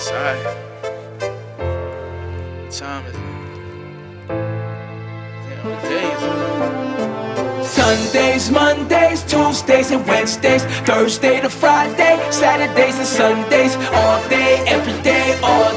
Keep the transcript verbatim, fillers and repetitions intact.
outside. What time is it? Damn, what day is it? Sundays, Mondays, Tuesdays and Wednesdays, Thursday to Friday, Saturdays and Sundays, all day, every day, all